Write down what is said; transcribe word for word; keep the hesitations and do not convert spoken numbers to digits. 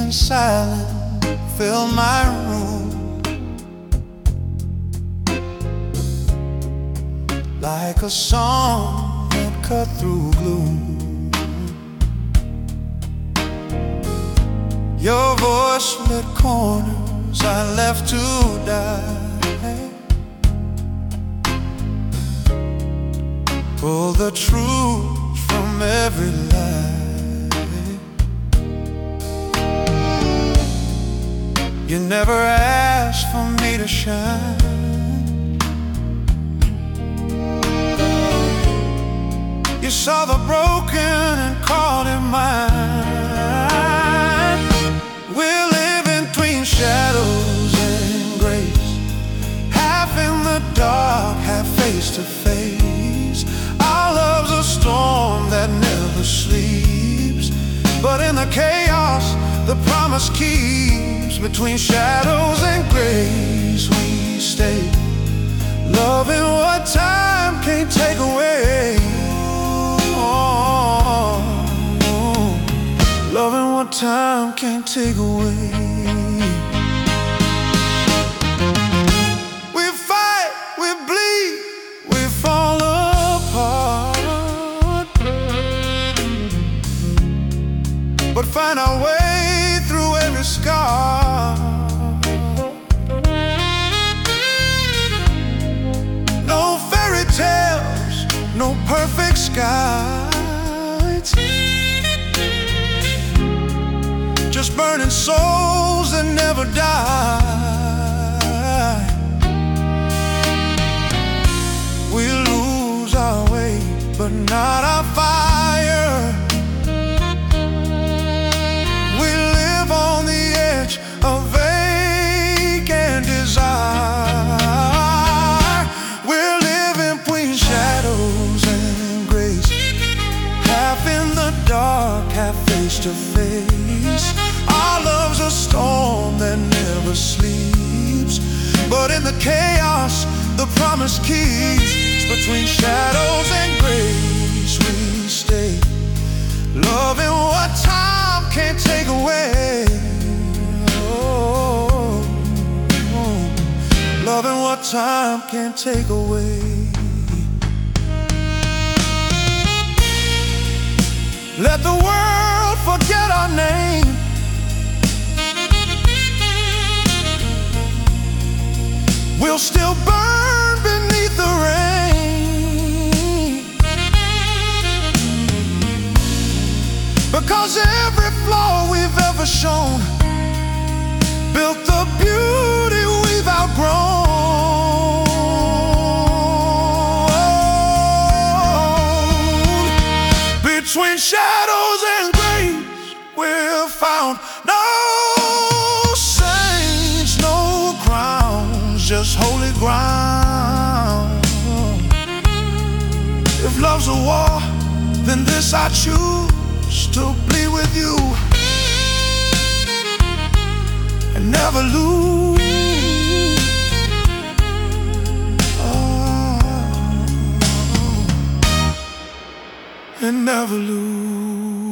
and silence fill my room, like a song that cut through gloom. Your voice lit corners I left to die. Pull the truth from every lie. You never asked for me to shine. You saw the broken and called it mine. We're living between shadows and grace, half in the dark, half face to face. Our love's a storm that never sleeps, but in the chaos, the promise keeps. Between shadows and grace we stay, loving what time can't take away. Oh, loving what time can't take away. We fight, we bleed, we fall apart, but find our way through every scar. No fairy tales, no perfect skies, just burning souls that never die. We lose our way, but not our fire. A vacant desire. We're living between shadows and grace, half in the dark, half face to face. Our love's a storm that never sleeps, but in the chaos, the promise keeps. Between shadows and grace we stay, loving what time can't take away. Loving what time can't take away. Let the world forget our name. We'll still burn beneath the rain, because every flaw we've ever shown built the beauty we've outgrown. Between shadows and grace we're found. No saints, no crowns, just holy ground. If love's a war, then this I choose, to bleed with you and never lose. Oh, and never lose.